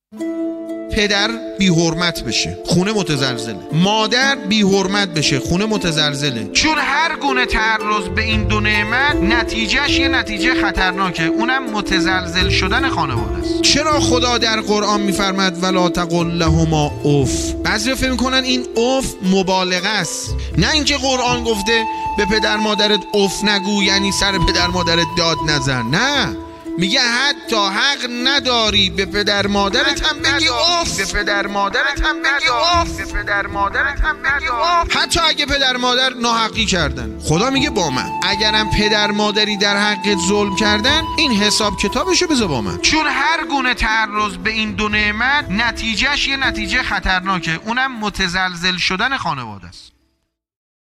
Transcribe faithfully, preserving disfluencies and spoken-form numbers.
پدر بی حرمت بشه، خونه متزلزله. مادر بی حرمت بشه، خونه متزلزله. چون هر گونه تعرض به این دو نعمت نتیجهش یه نتیجه خطرناکه، اونم متزلزل شدن خانواده است. چرا خدا در قرآن میفرماد ولا تقل لهما اف؟ بعضیا فکر میکنن این اف مبالغه است، نه اینکه قرآن گفته به پدر مادرت اف نگو یعنی سر پدر مادرت داد نزن. نه، میگه حتی حق نداری به پدر مادرت هم بگی اوف، به پدر مادرت هم بگی اوف، به پدر مادرت هم بگی اوف، حتی اگه پدر مادر ناحقی کردن. خدا میگه با من اگرم پدر مادری در حقت ظلم کردن، این حساب کتابشو بذار با من. چون هر گونه تعرض به این دو نعمت نتیجهش یه نتیجه خطرناکه، اونم متزلزل شدن خانواده است.